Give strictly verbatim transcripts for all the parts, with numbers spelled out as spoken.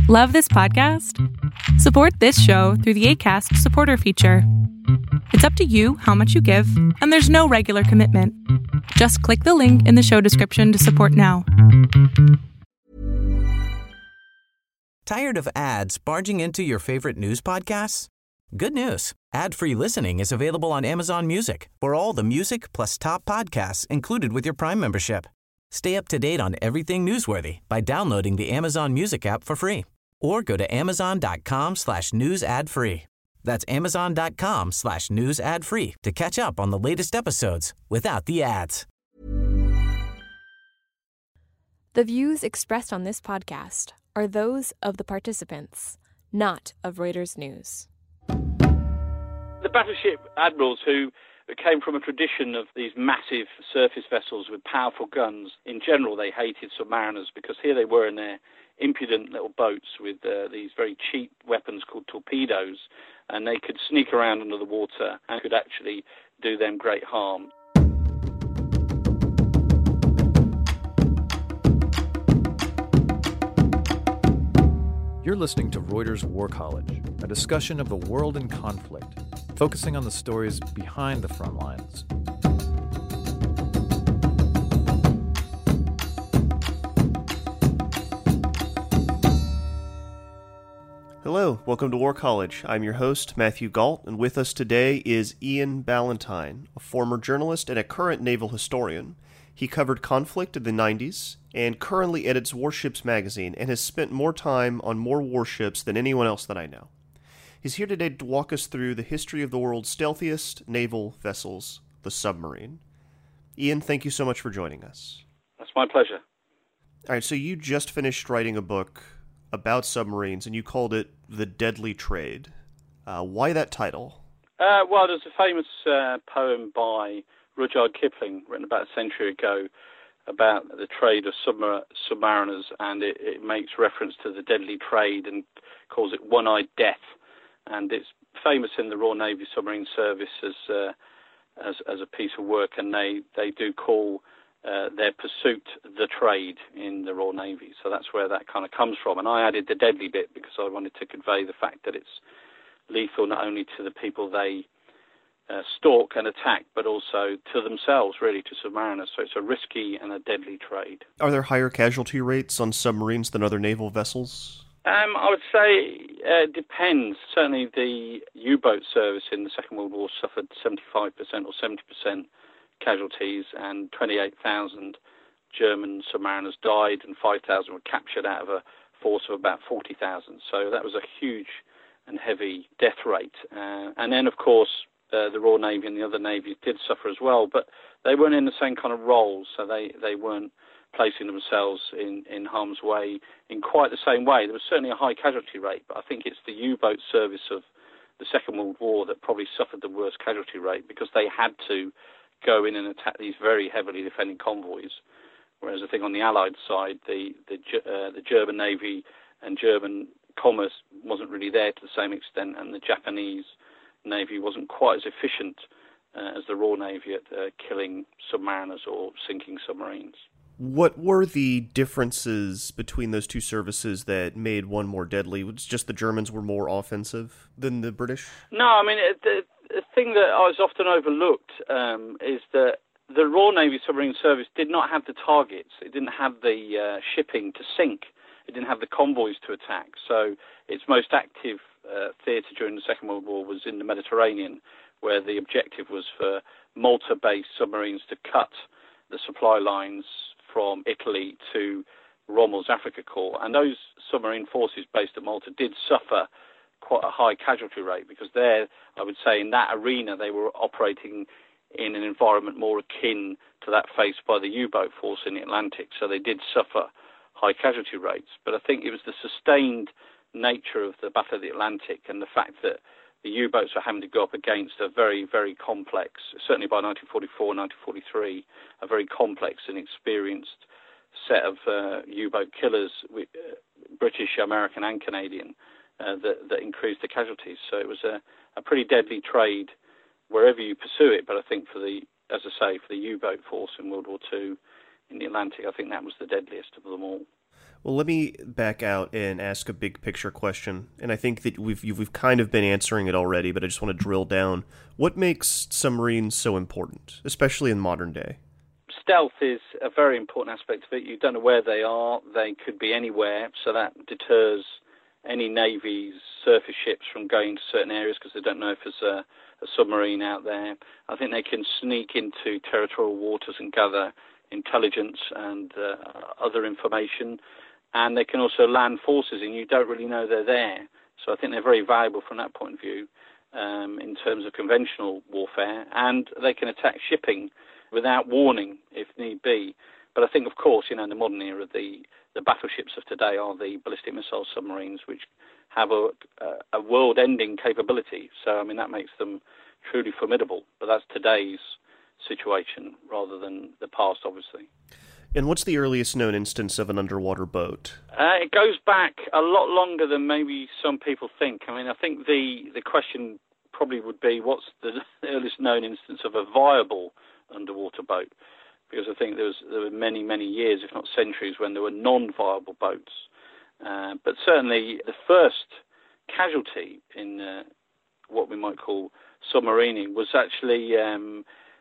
Love this podcast? Support this show through the Acast supporter feature. It's up to you how much you give, and there's no regular commitment. Just click the link in the show description to support now. Tired of ads barging into your favorite news podcasts? Good news. Ad-free listening is available on Amazon Music for all the music plus top podcasts included with your Prime membership. Stay up to date on everything newsworthy by downloading the Amazon Music app for free or go to amazon.com slash news ad free. That's amazon.com slash news ad free to catch up on the latest episodes without the ads. The views expressed on this podcast are those of the participants, not of Reuters News. The battleship admirals who came from a tradition of these massive surface vessels with powerful guns, in general they hated submariners because here they were in their impudent little boats with uh, these very cheap weapons called torpedoes, and they could sneak around under the water and could actually do them great harm. You're listening to Reuters War College, a discussion of the world in conflict, focusing on the stories behind the front lines. Hello, welcome to War College. I'm your host, Matthew Galt, and with us today is Ian Ballantine, a former journalist and a current naval historian. He covered conflict in the nineties and currently edits Warships magazine and has spent more time on more warships than anyone else that I know. He's here today to walk us through the history of the world's stealthiest naval vessels, the submarine. Ian, thank you so much for joining us. That's my pleasure. All right, so you just finished writing a book about submarines, and you called it The Deadly Trade. Uh, why that title? Uh, well, there's a famous uh, poem by Rudyard Kipling, written about a century ago, about the trade of submar- submariners, and it, it makes reference to the deadly trade and calls it one-eyed death. And it's famous in the Royal Navy Submarine Service as uh, as, as a piece of work, and they, they do call uh, their pursuit the trade in the Royal Navy. So that's where that kind of comes from. And I added the deadly bit because I wanted to convey the fact that it's lethal not only to the people they uh, stalk and attack, but also to themselves, really, to submariners. So it's a risky and a deadly trade. Are there higher casualty rates on submarines than other naval vessels? Um, I would say uh, it depends. Certainly the U-boat service in the Second World War suffered seventy-five percent or seventy percent casualties, and twenty-eight thousand German submariners died, and five thousand were captured out of a force of about forty thousand. So that was a huge and heavy death rate. Uh, and then, of course, uh, the Royal Navy and the other navies did suffer as well, but they weren't in the same kind of roles, so they, they weren't placing themselves in, in harm's way in quite the same way. There was certainly a high casualty rate, but I think it's the U-boat service of the Second World War that probably suffered the worst casualty rate because they had to go in and attack these very heavily defending convoys, whereas I think on the Allied side, the the, uh, the German Navy and German commerce wasn't really there to the same extent, and the Japanese Navy wasn't quite as efficient uh, as the Royal Navy at uh, killing submariners or sinking submarines. What were the differences between those two services that made one more deadly? Was it just the Germans were more offensive than the British? No, I mean, it, the, the thing that I was often overlooked um, is that the Royal Navy Submarine Service did not have the targets. It didn't have the uh, shipping to sink. It didn't have the convoys to attack. So its most active uh, theatre during the Second World War was in the Mediterranean, where the objective was for Malta-based submarines to cut the supply lines from Italy to Rommel's Africa Corps. And those submarine forces based at Malta did suffer quite a high casualty rate because there, I would say, in that arena, they were operating in an environment more akin to that faced by the U-boat force in the Atlantic. So they did suffer high casualty rates. But I think it was the sustained nature of the Battle of the Atlantic and the fact that the U-boats were having to go up against a very, very complex, certainly by nineteen forty-four, nineteen forty-three, a very complex and experienced set of uh, U-boat killers, uh, British, American and Canadian, uh, that, that increased the casualties. So it was a, a pretty deadly trade wherever you pursue it. But I think for the, as I say, for the U-boat force in World War Two in the Atlantic, I think that was the deadliest of them all. Well, let me back out and ask a big picture question, and I think that we've we've kind of been answering it already, but I just want to drill down. What makes submarines so important, especially in modern day? Stealth is a very important aspect of it. You don't know where they are. They could be anywhere, so that deters any Navy's surface ships from going to certain areas because they don't know if there's a, a submarine out there. I think they can sneak into territorial waters and gather intelligence and uh, other information. And they can also land forces, and you don't really know they're there. So I think they're very valuable from that point of view um, in terms of conventional warfare. And they can attack shipping without warning, if need be. But I think, of course, you know, in the modern era, the, the battleships of today are the ballistic missile submarines, which have a, a world-ending capability. So, I mean, that makes them truly formidable. But that's today's situation rather than the past, obviously. And what's the earliest known instance of an underwater boat? Uh, it goes back a lot longer than maybe some people think. I mean, I think the, the question probably would be, what's the earliest known instance of a viable underwater boat? Because I think there was there were many, many years, if not centuries, when there were non-viable boats. Uh, but certainly the first casualty in uh, what we might call submarining was actually um,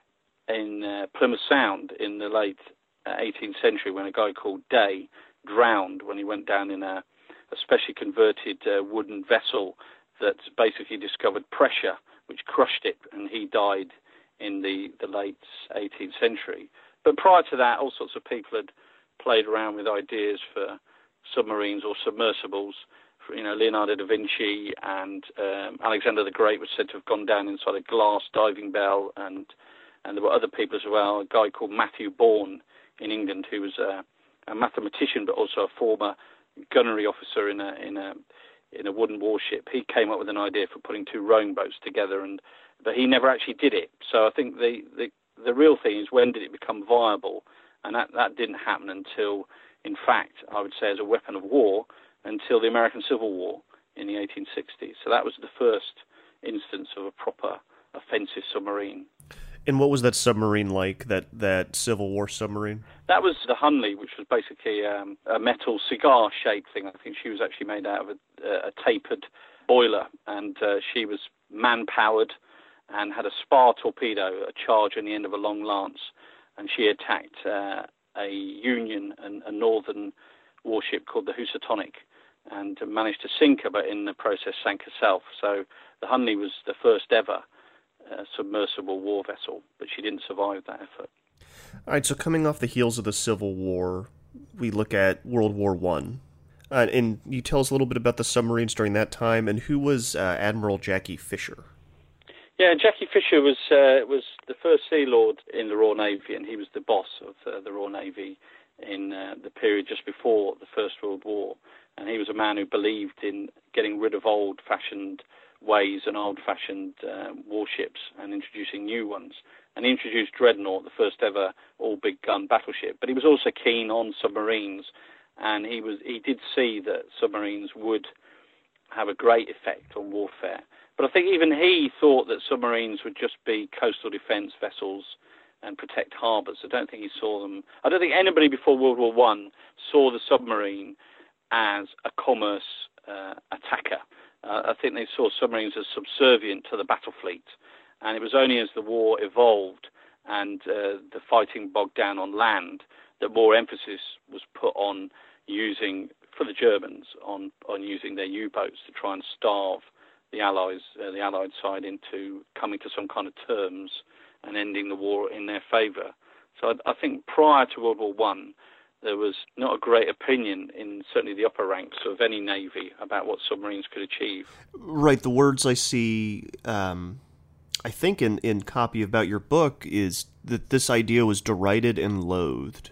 in uh, Plymouth Sound in the late eighteenth century, when a guy called Day drowned when he went down in a, a specially converted uh, wooden vessel that basically discovered pressure, which crushed it, and he died in the, the late eighteenth century. But prior to that, all sorts of people had played around with ideas for submarines or submersibles. For, you know, Leonardo da Vinci and um, Alexander the Great was said to have gone down inside a glass diving bell, and and there were other people as well. A guy called Matthew Bourne in England, who was a, a mathematician but also a former gunnery officer in a in a in a wooden warship. He came up with an idea for putting two rowing boats together, and but he never actually did it. So I think the the, the real thing is, when did it become viable? And that, that didn't happen until, in fact, I would say as a weapon of war, until the American Civil War in the eighteen sixties. So that was the first instance of a proper offensive submarine. And what was that submarine like, that, that Civil War submarine? That was the Hunley, which was basically um, a metal cigar-shaped thing. I think she was actually made out of a, a tapered boiler, and uh, she was man-powered and had a spar torpedo, a charge on the end of a long lance, and she attacked uh, a Union, and a northern warship called the Housatonic, and managed to sink her, but in the process sank herself. So the Hunley was the first ever Uh, submersible war vessel, but she didn't survive that effort. All right, so coming off the heels of the Civil War, we look at World War One, uh, and you tell us a little bit about the submarines during that time, and who was uh, Admiral Jackie Fisher? Yeah, Jackie Fisher was uh, was the first Sea Lord in the Royal Navy, and he was the boss of uh, the Royal Navy in uh, the period just before the First World War, and he was a man who believed in getting rid of old-fashioned ways and old-fashioned uh, warships and introducing new ones. And he introduced Dreadnought, the first ever all-big-gun battleship. But he was also keen on submarines, and he was he did see that submarines would have a great effect on warfare. But I think even he thought that submarines would just be coastal defence vessels and protect harbours. I don't think he saw them. I don't think anybody before World War One saw the submarine as a commerce uh, attacker. Uh, I think they saw submarines as subservient to the battle fleet. And it was only as the war evolved and uh, the fighting bogged down on land that more emphasis was put on using, for the Germans, on, on using their U-boats to try and starve the Allies, uh, the Allied side, into coming to some kind of terms and ending the war in their favour. So I, I think prior to World War One, there was not a great opinion in certainly the upper ranks of any navy about what submarines could achieve. Right. The words I see, um, I think, in, in copy about your book is that this idea was derided and loathed.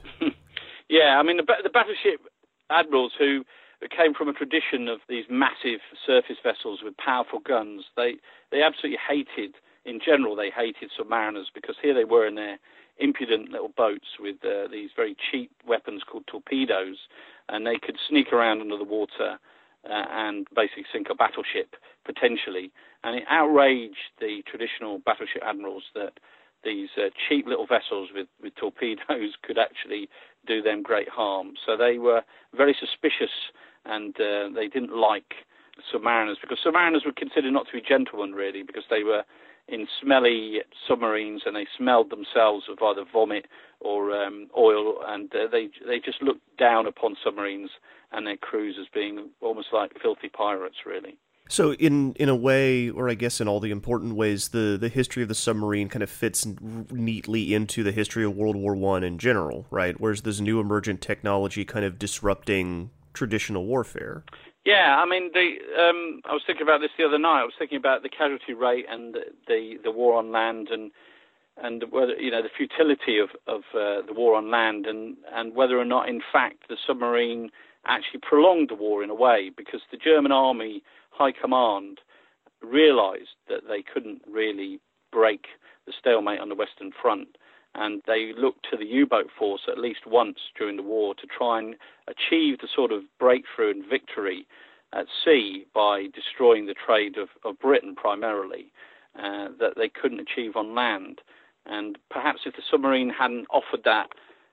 Yeah, I mean, the, the battleship admirals who came from a tradition of these massive surface vessels with powerful guns, they, they absolutely hated, in general, they hated submariners, because here they were in their impudent little boats with uh, these very cheap weapons called torpedoes, and they could sneak around under the water uh, and basically sink a battleship, potentially. And it outraged the traditional battleship admirals that these uh, cheap little vessels with, with torpedoes could actually do them great harm. So they were very suspicious, and uh, they didn't like submariners, because submariners were considered not to be gentlemen, really, because they were in smelly submarines and they smelled themselves of either vomit or um, oil, and uh, they they just looked down upon submarines and their crews as being almost like filthy pirates, really. So in in a way, or I guess in all the important ways, the, the history of the submarine kind of fits neatly into the history of World War One in general, right? Whereas this new emergent technology kind of disrupting traditional warfare. Yeah, I mean, the um, I was thinking about this the other night. I was thinking about the casualty rate and the the, the war on land, and and whether, you know, the futility of of uh, the war on land, and and whether or not, in fact, the submarine actually prolonged the war in a way, because the German army high command realized that they couldn't really break the stalemate on the Western Front, and they looked to the U-boat force at least once during the war to try and achieve the sort of breakthrough and victory at sea by destroying the trade of, of Britain primarily, uh, that they couldn't achieve on land. And perhaps if the submarine hadn't offered that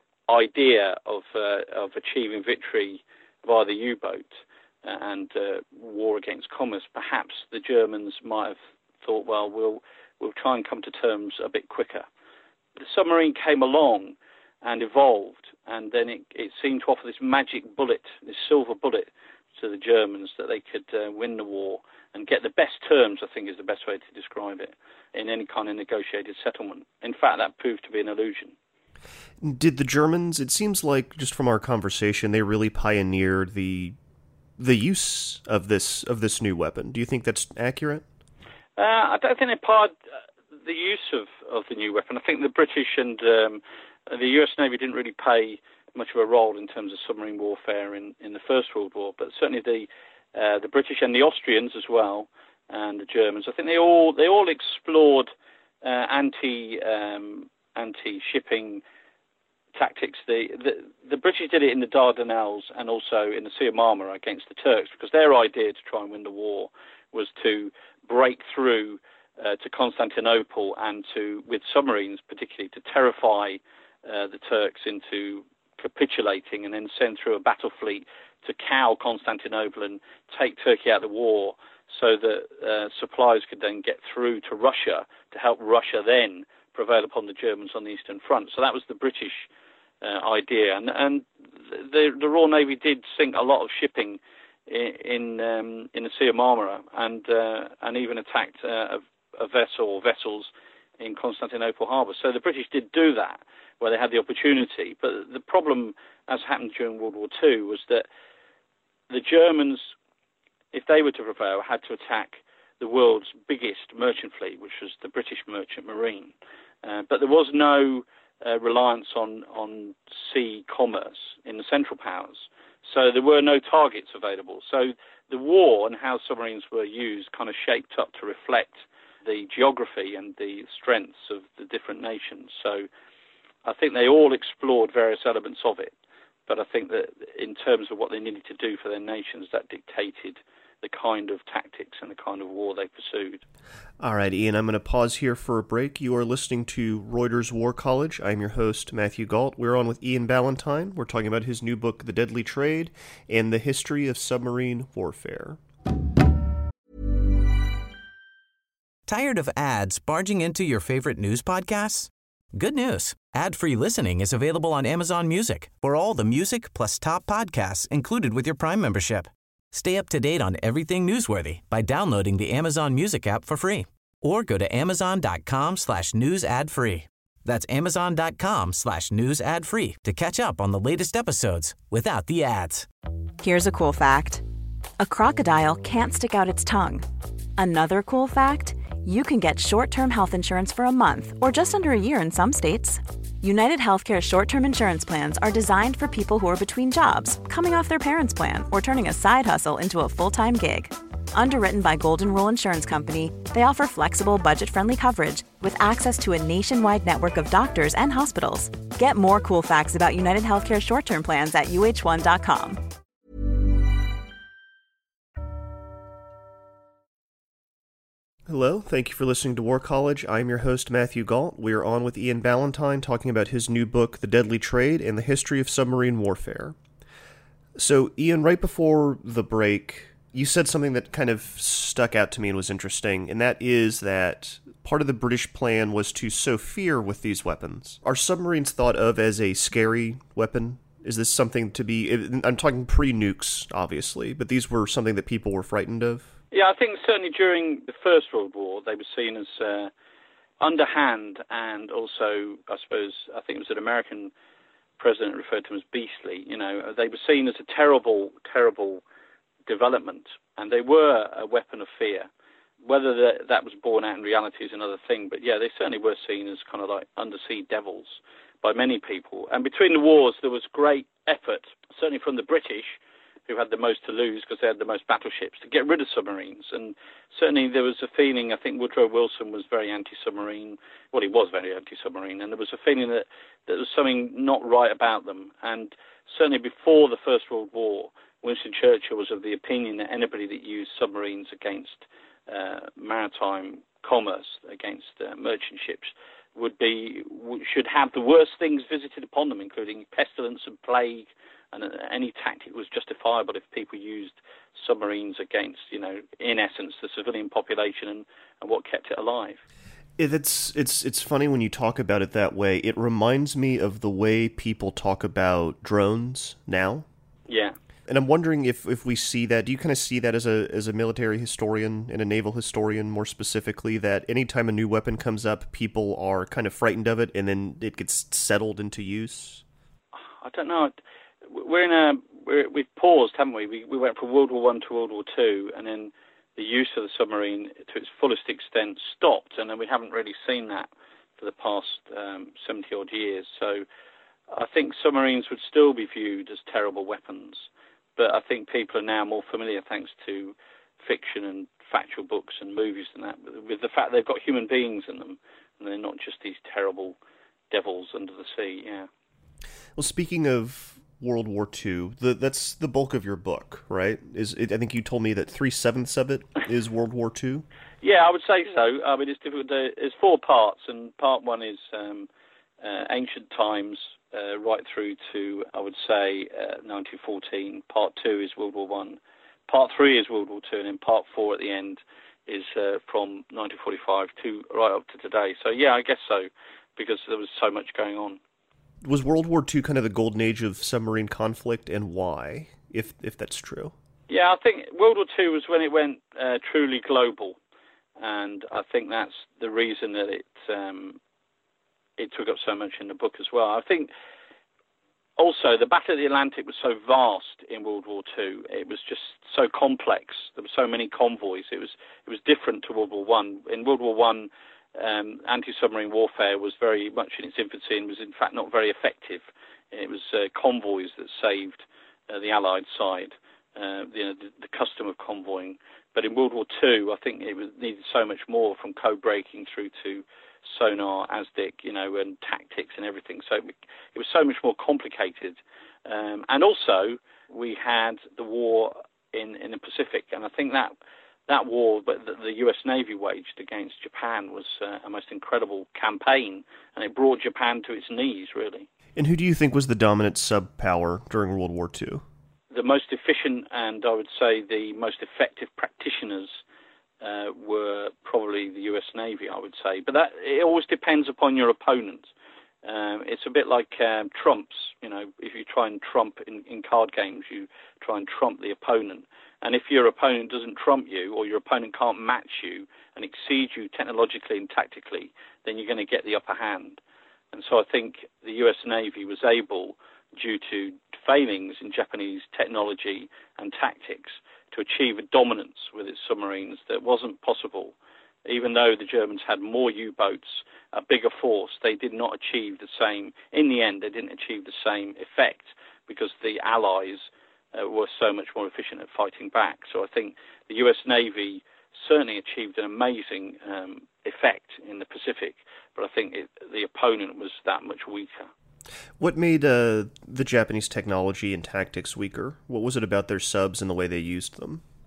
idea of uh, of achieving victory via the U-boat uh, and uh, war against commerce, perhaps the Germans might have thought, well, we'll we'll try and come to terms a bit quicker. The submarine came along and evolved, and then it, it seemed to offer this magic bullet, this silver bullet to the Germans, that they could uh, win the war and get the best terms, I think is the best way to describe it, in any kind of negotiated settlement. In fact, that proved to be an illusion. Did the Germans, it seems like just from our conversation, they really pioneered the the use of this of this new weapon. Do you think that's accurate? Uh, I don't think they pioneered the use of, of the new weapon. I think the British and um, the U S Navy didn't really play much of a role in terms of submarine warfare in, in the First World War, but certainly the uh, the British and the Austrians as well, and the Germans. I think they all they all explored uh, anti um, anti shipping tactics. The, the the British did it in the Dardanelles and also in the Sea of Marmara against the Turks, because their idea to try and win the war was to break through uh, to Constantinople and to, with submarines particularly, to terrify uh, the Turks into capitulating, and then send through a battle fleet to cow Constantinople and take Turkey out of the war, so that uh, supplies could then get through to Russia to help Russia then prevail upon the Germans on the Eastern Front. So that was the British uh, idea, and and the, the Royal Navy did sink a lot of shipping in in, um, in the Sea of Marmara, and uh, and even attacked uh, a, a vessel or vessels in Constantinople harbour. So the British did do that where they had the opportunity, but the problem, as happened during World War Two, was that the Germans, if they were to prevail, had to attack the world's biggest merchant fleet, which was the British Merchant Marine. Uh, but there was no uh, reliance on, on sea commerce in the Central Powers. So there were no targets available. So the war and how submarines were used kind of shaped up to reflect the geography and the strengths of the different nations. So I think they all explored various elements of it. But I think that in terms of what they needed to do for their nations, that dictated the kind of tactics and the kind of war they pursued. All right, Ian, I'm going to pause here for a break. You are listening to Reuters War College. I'm your host, Matthew Galt. We're on with Ian Ballantine. We're talking about his new book, The Deadly Trade, and the History of Submarine Warfare. Tired of ads barging into your favorite news podcasts? Good news. Ad-free listening is available on Amazon Music for all the music plus top podcasts included with your Prime membership. Stay up to date on everything newsworthy by downloading the Amazon Music app for free, or go to amazon.com slash news ad free. That's amazon.com slash news ad free to catch up on the latest episodes without the ads. Here's a cool fact. A crocodile can't stick out its tongue. Another cool fact, you can get short-term health insurance for a month or just under a year in some states. United Healthcare short-term insurance plans are designed for people who are between jobs, coming off their parents' plan, or turning a side hustle into a full-time gig. Underwritten by Golden Rule Insurance Company, they offer flexible, budget-friendly coverage with access to a nationwide network of doctors and hospitals. Get more cool facts about United Healthcare short-term plans at U H one dot com. Hello, thank you for listening to War College. I'm your host, Matthew Galt. We are on with Ian Ballantine talking about his new book, The Deadly Trade and the History of Submarine Warfare. So, Ian, right before the break, you said something that kind of stuck out to me and was interesting, and that is that part of the British plan was to sow fear with these weapons. Are submarines thought of as a scary weapon? Is this something to be... I'm talking pre-nukes, obviously, but these were something that people were frightened of? Yeah, I think certainly during the First World War, they were seen as uh, underhand, and also, I suppose, I think it was an American president referred to them as beastly. You know, they were seen as a terrible, terrible development, and they were a weapon of fear. Whether that, that was borne out in reality is another thing, but yeah, they certainly were seen as kind of like undersea devils by many people. And between the wars, there was great effort, certainly from the British, who had the most to lose because they had the most battleships, to get rid of submarines. And certainly there was a feeling, I think Woodrow Wilson was very anti-submarine. Well, he was very anti-submarine, and there was a feeling that, that there was something not right about them. And certainly before the First World War, Winston Churchill was of the opinion that anybody that used submarines against uh, maritime commerce, against uh, merchant ships, would be should have the worst things visited upon them, including pestilence and plague, and any tactic was justifiable if people used submarines against, you know, in essence, the civilian population and, and what kept it alive. It's, it's, it's funny when you talk about it that way. It reminds me of the way people talk about drones now. Yeah. And I'm wondering if, if we see that, do you kind of see that as a as a military historian and a naval historian more specifically, that anytime a new weapon comes up, people are kind of frightened of it and then it gets settled into use? I don't know. We're in a, we're, we've paused, haven't we? we? We went from World War One to World War Two, and then the use of the submarine to its fullest extent stopped, and then we haven't really seen that for the past um, seventy-odd years. So I think submarines would still be viewed as terrible weapons. But I think people are now more familiar, thanks to fiction and factual books and movies and that, with the fact they've got human beings in them, and they're not just these terrible devils under the sea, yeah. Well, speaking of World War Two, the, that's the bulk of your book, right? Is it, I think you told me that three-sevenths of it is World War Two? Yeah, I would say so. I mean, it's difficult to, it's four parts, and part one is um, uh, ancient times, Uh, right through to, I would say, uh, nineteen fourteen. Part two is World War One. Part three is World War Two, and then part four at the end is uh, from nineteen forty-five to right up to today. So, yeah, I guess so, because there was so much going on. Was World War Two kind of the golden age of submarine conflict, and why, if if that's true? Yeah, I think World War Two was when it went uh, truly global, and I think that's the reason that it... Um, it took up so much in the book as well. I think also the Battle of the Atlantic was so vast in World War Two. It was just so complex. There were so many convoys. It was it was different to World War One. In World War One, um, anti-submarine warfare was very much in its infancy and was in fact not very effective. It was uh, convoys that saved uh, the Allied side, uh, you know, the, the custom of convoying. But in World War Two, I think it was needed so much more, from code breaking through to sonar, A S D I C, you know, and tactics and everything. So it was so much more complicated. Um, and also, we had the war in, in the Pacific, and I think that that war that the U S Navy waged against Japan was uh, a most incredible campaign, and it brought Japan to its knees, really. And who do you think was the dominant sub-power during World War Two? The most efficient and, I would say, the most effective practitioners Uh, were probably the U S Navy, I would say. But that it always depends upon your opponent. Um, it's a bit like um, trumps. You know, if you try and trump in, in card games, you try and trump the opponent. And if your opponent doesn't trump you, or your opponent can't match you and exceed you technologically and tactically, then you're going to get the upper hand. And so I think the U S Navy was able, due to failings in Japanese technology and tactics, to achieve a dominance with its submarines that wasn't possible. Even though the Germans had more U-boats, a bigger force, they did not achieve the same. In the end, they didn't achieve the same effect because the Allies uh, were so much more efficient at fighting back. So I think the U S Navy certainly achieved an amazing um, effect in the Pacific, but I think it, the opponent was that much weaker. What made uh, the Japanese technology and tactics weaker? What was it about their subs and the way they used them?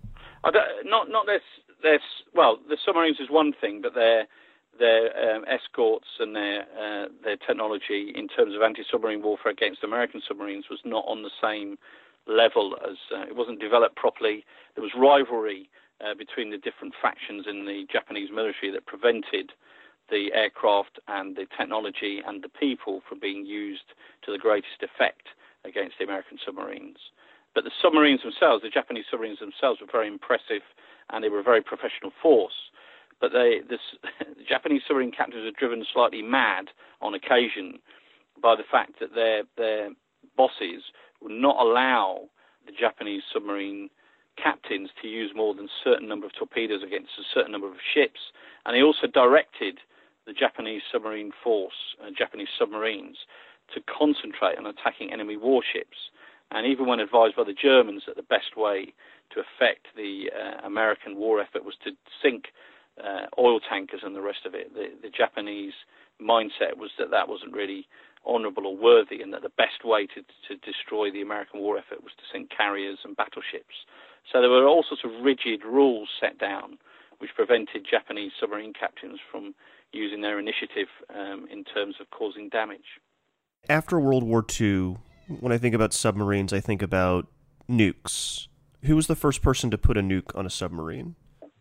I don't, not not this this well, the submarines is one thing, but their their um, escorts and their uh, their technology in terms of anti-submarine warfare against American submarines was not on the same level as uh, it wasn't developed properly. There was rivalry uh, between the different factions in the Japanese military that prevented the aircraft and the technology and the people from being used to the greatest effect against the American submarines. But the submarines themselves, the Japanese submarines themselves, were very impressive, and they were a very professional force. But they, this, the Japanese submarine captains were driven slightly mad on occasion by the fact that their their bosses would not allow the Japanese submarine captains to use more than a certain number of torpedoes against a certain number of ships. And they also directed the Japanese submarine force, uh, Japanese submarines, to concentrate on attacking enemy warships. And even when advised by the Germans that the best way to affect the uh, American war effort was to sink uh, oil tankers and the rest of it, the, the Japanese mindset was that that wasn't really honourable or worthy, and that the best way to, to destroy the American war effort was to sink carriers and battleships. So there were all sorts of rigid rules set down which prevented Japanese submarine captains from using their initiative um, in terms of causing damage. After World War Two, when I think about submarines, I think about nukes. Who was the first person to put a nuke on a submarine?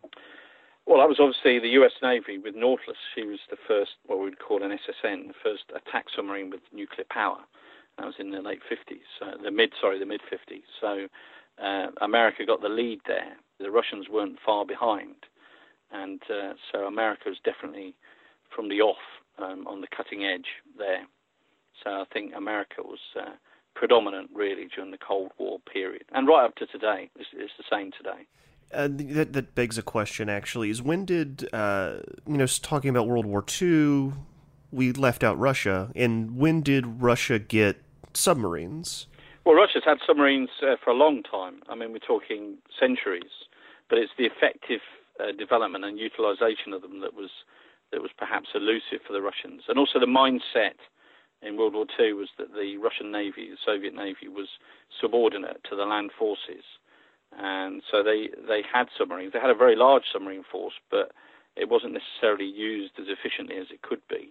Well, that was obviously the U S Navy with Nautilus. She was the first, what we would call an S S N, the first attack submarine with nuclear power. That was in the late fifties, uh, the mid, sorry, the mid fifties. So uh, America got the lead there. The Russians weren't far behind, and uh, so America was definitely from the off um, on the cutting edge there. So I think America was uh, predominant really during the Cold War period, and right up to today. It's, it's the same today. Uh, that, that begs a question, actually, is when did, uh, you know, talking about World War Two, we left out Russia, and when did Russia get submarines? Well, Russia's had submarines uh, for a long time. I mean, we're talking centuries, but it's the effective uh, development and utilization of them that was that was perhaps elusive for the Russians. And also the mindset in World War Two was that the Russian Navy, the Soviet Navy, was subordinate to the land forces. And so they, they had submarines. They had a very large submarine force, but it wasn't necessarily used as efficiently as it could be.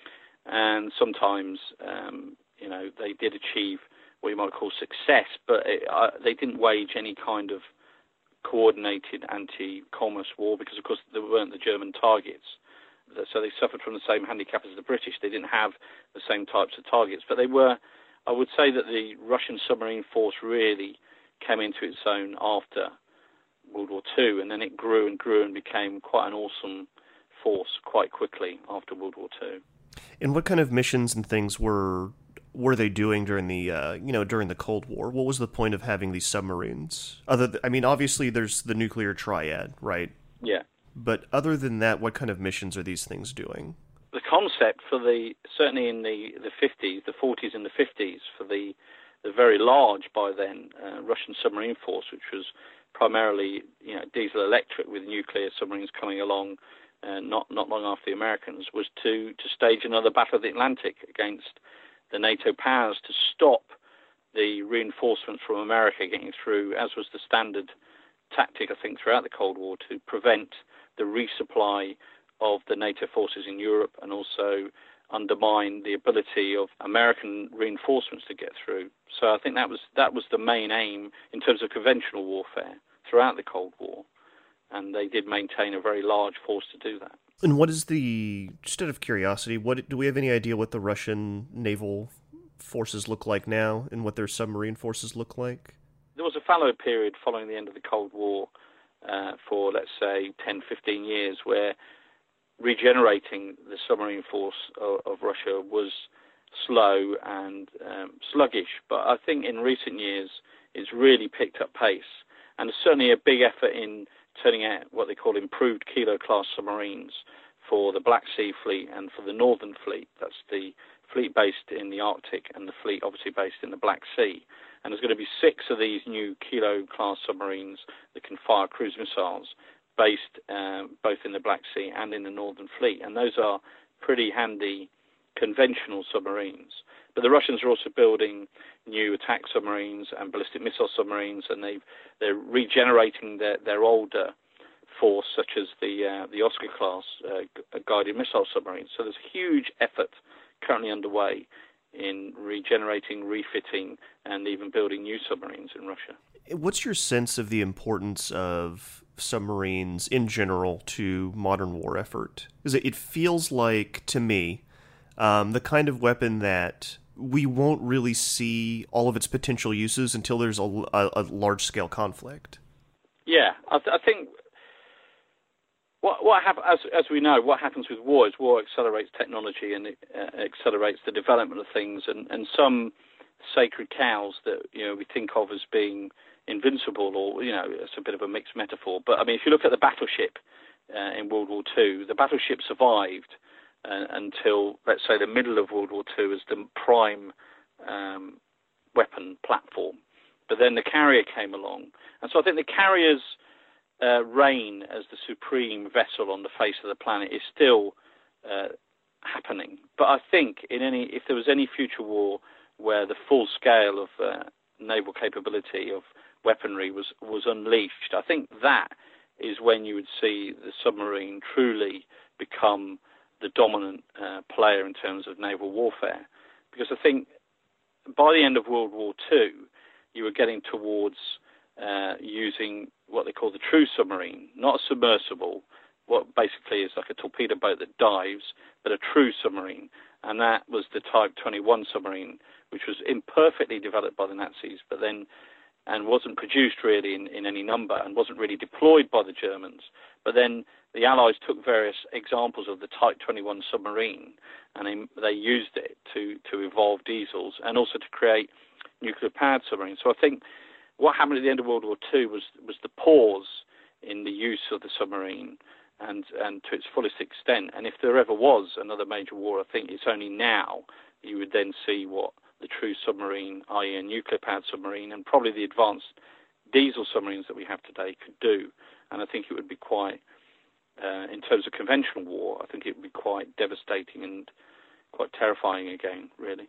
And sometimes, um, you know, they did achieve what you might call success, but it, uh, they didn't wage any kind of coordinated anti-commerce war because, of course, there weren't the German targets. So they suffered from the same handicap as the British. They didn't have the same types of targets. But they were, I would say that the Russian submarine force really came into its own after World War Two, and then it grew and grew and became quite an awesome force quite quickly after World War Two. And what kind of missions and things were were they doing during the uh, you know during the Cold War? What was the point of having these submarines? Other, th- I mean, obviously there's the nuclear triad, right? Yeah. But other than that, what kind of missions are these things doing? The concept for the certainly in the the fifties, the forties and the fifties, for the the very large by then uh, Russian submarine force, which was primarily you know diesel electric with nuclear submarines coming along uh, not not long after the Americans, was to to stage another Battle of the Atlantic against the NATO powers to stop the reinforcements from America getting through, as was the standard tactic I think throughout the Cold War, to prevent the resupply of the NATO forces in Europe, and also undermine the ability of American reinforcements to get through. So I think that was that was the main aim in terms of conventional warfare throughout the Cold War, and they did maintain a very large force to do that. And what is the, just out of curiosity, what do we have any idea what the Russian naval forces look like now, and what their submarine forces look like? There was a fallow period following the end of the Cold War uh, for, let's say, ten, fifteen years, where regenerating the submarine force of, of Russia was slow and um, sluggish. But I think in recent years it's really picked up pace. And there's certainly a big effort in turning out what they call improved Kilo-class submarines for the Black Sea Fleet and for the Northern Fleet. That's the fleet based in the Arctic and the fleet obviously based in the Black Sea. And there's going to be six of these new Kilo-class submarines that can fire cruise missiles based um, both in the Black Sea and in the Northern Fleet. And those are pretty handy conventional submarines. But the Russians are also building new attack submarines and ballistic missile submarines, and they've, they're regenerating their, their older force, such as the uh, the Oscar-class uh, guided missile submarines. So there's a huge effort currently underway in regenerating, refitting, and even building new submarines in Russia. What's your sense of the importance of submarines in general to modern war effort? Is it, it feels like, to me, um, the kind of weapon that we won't really see all of its potential uses until there's a, a, a large-scale conflict. Yeah, I, th- I think what what hap- as as we know, what happens with war is war accelerates technology and it uh, accelerates the development of things, and, and some sacred cows that you know we think of as being invincible, or you know, it's a bit of a mixed metaphor. But I mean, if you look at the battleship uh, in World War Two, the battleship survived Uh, until, let's say, the middle of World War Two as the prime um, weapon platform. But then the carrier came along. And so I think the carrier's uh, reign as the supreme vessel on the face of the planet is still uh, happening. But I think in any, if there was any future war where the full scale of uh, naval capability of weaponry was, was unleashed, I think that is when you would see the submarine truly become the dominant uh, player in terms of naval warfare. Because I think by the end of World War Two, you were getting towards uh, using what they call the true submarine, not a submersible, what basically is like a torpedo boat that dives, but a true submarine. And that was the Type twenty-one submarine, which was imperfectly developed by the Nazis, but then and wasn't produced really in, in any number and wasn't really deployed by the Germans. But then the Allies took various examples of the Type twenty-one submarine and they, they used it to, to evolve diesels and also to create nuclear-powered submarines. So I think what happened at the end of World War Two was was the pause in the use of the submarine and, and to its fullest extent. And if there ever was another major war, I think it's only now you would then see what the true submarine, that is a nuclear-powered submarine, and probably the advanced diesel submarines that we have today could do. And I think it would be quite, uh, in terms of conventional war, I think it would be quite devastating and quite terrifying again, really.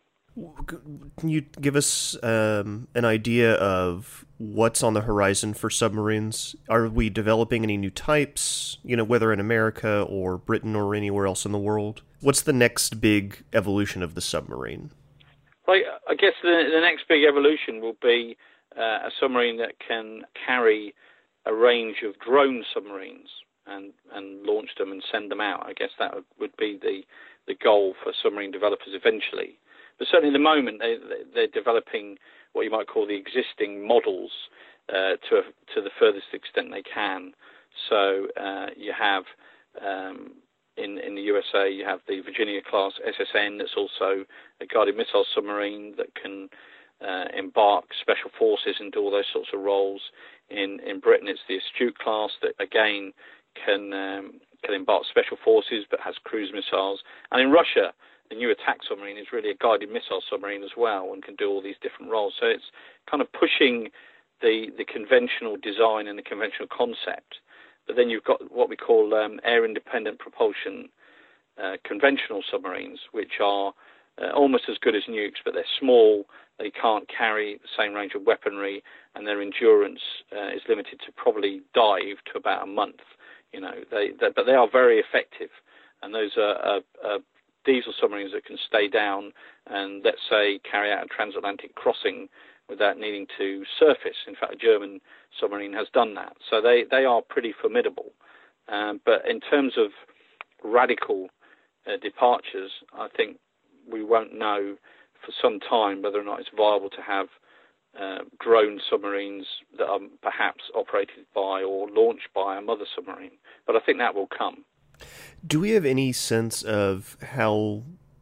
Can you give us um, an idea of what's on the horizon for submarines? Are we developing any new types, you know, whether in America or Britain or anywhere else in the world? What's the next big evolution of the submarine? Well, I guess the, the next big evolution will be uh, a submarine that can carry a range of drone submarines and, and launch them and send them out. I guess that would, would be the, the goal for submarine developers eventually. But certainly at the moment, they, they're developing what you might call the existing models uh, to to the furthest extent they can. So uh, you have, um, in, in the U S A, you have the Virginia-class S S N that's also a guided missile submarine that can uh, embark special forces and do all those sorts of roles. In, in Britain, it's the Astute-class that, again, can, um, can embark special forces but has cruise missiles. And in Russia, the new attack submarine is really a guided missile submarine as well and can do all these different roles. So it's kind of pushing the, the conventional design and the conventional concept. But then you've got what we call um, air-independent propulsion uh, conventional submarines, which are uh, almost as good as nukes, but they're small, they can't carry the same range of weaponry, and their endurance uh, is limited to probably dive to about a month. You know, they, they but they are very effective, and those are, are, are diesel submarines that can stay down and, let's say, carry out a transatlantic crossing without needing to surface. In fact, a German submarine has done that. So they, they are pretty formidable. Um, but in terms of radical uh, departures, I think we won't know for some time whether or not it's viable to have uh, drone submarines that are perhaps operated by or launched by a mother submarine. But I think that will come. Do we have any sense of how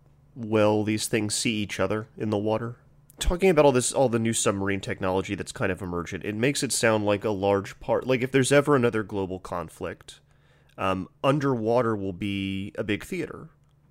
well these things see each other in the water? Talking about all this, all the new submarine technology that's kind of emergent, it makes it sound like a large part, like if there's ever another global conflict, um, underwater will be a big theater.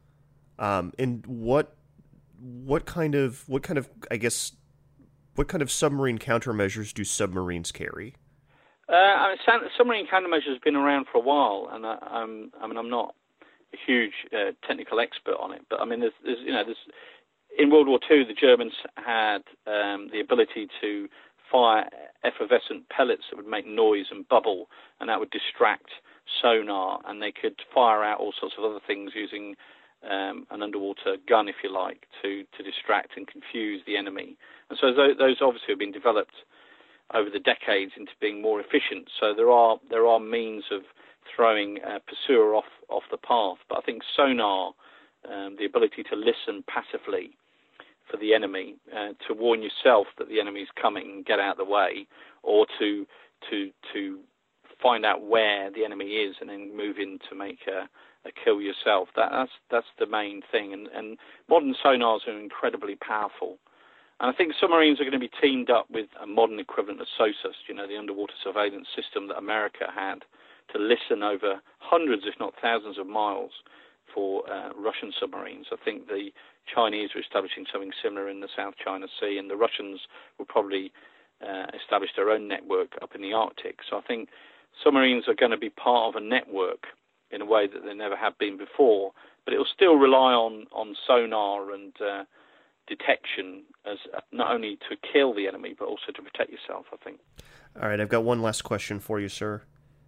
Um, and what, what kind of, what kind of, I guess, what kind of submarine countermeasures do submarines carry? Uh, I mean, submarine countermeasures have been around for a while, and I, I'm, I mean, I'm not a huge uh, technical expert on it. But I mean, there's, there's you know, there's in World War Two, the Germans had um, the ability to fire effervescent pellets that would make noise and bubble, and that would distract sonar, and they could fire out all sorts of other things using um, an underwater gun, if you like, to, to distract and confuse the enemy. And so those, those obviously have been developed over the decades into being more efficient. So there are there are means of throwing a pursuer off, off the path. But I think sonar, um, the ability to listen passively for the enemy, uh, to warn yourself that the enemy is coming and get out of the way, or to to to find out where the enemy is and then move in to make a, a kill yourself. That, that's that's the main thing. And, and modern sonars are incredibly powerful. And I think submarines are going to be teamed up with a modern equivalent of SOSUS, you know, the underwater surveillance system that America had to listen over hundreds, if not thousands of miles for uh, Russian submarines. I think the Chinese are establishing something similar in the South China Sea, and the Russians will probably uh, establish their own network up in the Arctic. So I think submarines are going to be part of a network in a way that they never have been before, but it will still rely on, on sonar and uh, detection as uh, not only to kill the enemy, but also to protect yourself, I think. All right, I've got one last question for you, sir.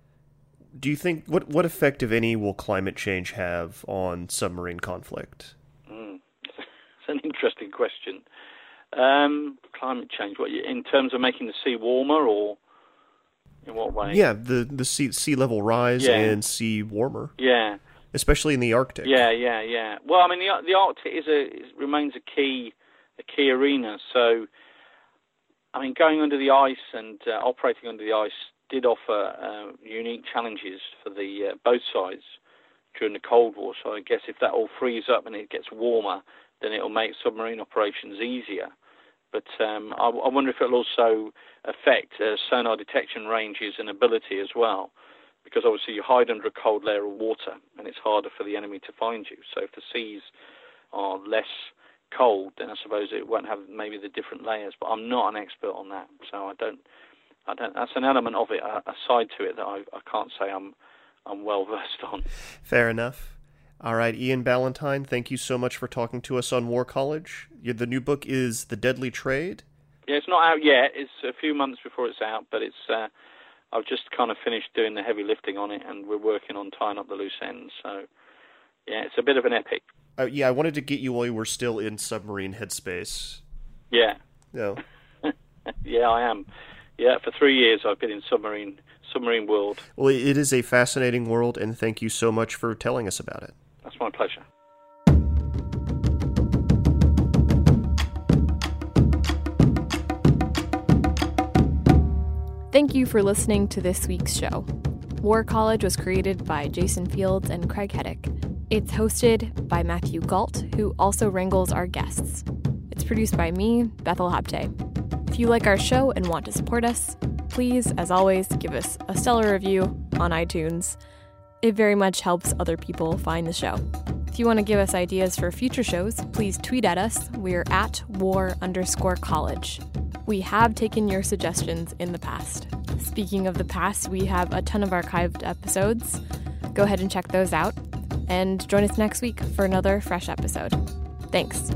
Do you think, what, what effect, if any, will climate change have on submarine conflict? Mm. It's an interesting question. Um, climate change, what, in terms of making the sea warmer, or in what way? Yeah, the, the sea, sea level rise yeah. and sea warmer. Yeah. Especially in the Arctic. Yeah, yeah, yeah. Well, I mean, the the Arctic is a is, remains a key a key arena. So, I mean, going under the ice and uh, operating under the ice did offer uh, unique challenges for the uh, both sides during the Cold War. So, I guess if that all frees up and it gets warmer, then it will make submarine operations easier. But um, I, I wonder if it will also affect uh, sonar detection ranges and ability as well. Because obviously you hide under a cold layer of water, and it's harder for the enemy to find you. So if the seas are less cold, then I suppose it won't have maybe the different layers. But I'm not an expert on that, so I don't. I don't. That's an element of it, a, a side to it that I, I can't say I'm I'm well versed on. Fair enough. All right, Ian Ballantine, thank you so much for talking to us on War College. The new book is The Deadly Trade. Yeah, it's not out yet. It's a few months before it's out, but it's. Uh, I've just kind of finished doing the heavy lifting on it, and we're working on tying up the loose ends. So, yeah, it's a bit of an epic. Uh, yeah, I wanted to get you while you were still in submarine headspace. Yeah. No. Yeah, I am. Yeah, for three years I've been in submarine submarine world. Well, it is a fascinating world, and thank you so much for telling us about it. That's my pleasure. Thank you for listening to this week's show. War College was created by Jason Fields and Craig Heddick. It's hosted by Matthew Galt, who also wrangles our guests. It's produced by me, Bethel Habte. If you like our show and want to support us, please, as always, give us a stellar review on iTunes. It very much helps other people find the show. If you want to give us ideas for future shows, please tweet at us. We're at war underscore college. We have taken your suggestions in the past. Speaking of the past, we have a ton of archived episodes. Go ahead and check those out. And join us next week for another fresh episode. Thanks.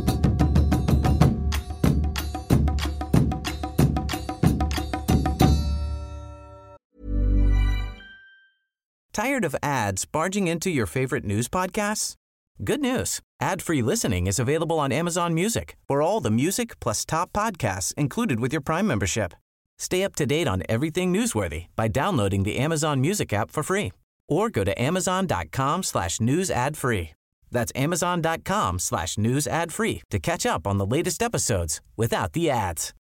Tired of ads barging into your favorite news podcasts? Good news. Ad-free listening is available on Amazon Music for all the music plus top podcasts included with your Prime membership. Stay up to date on everything newsworthy by downloading the Amazon Music app for free or go to amazon.com slash news ad free. That's amazon.com slash news ad free to catch up on the latest episodes without the ads.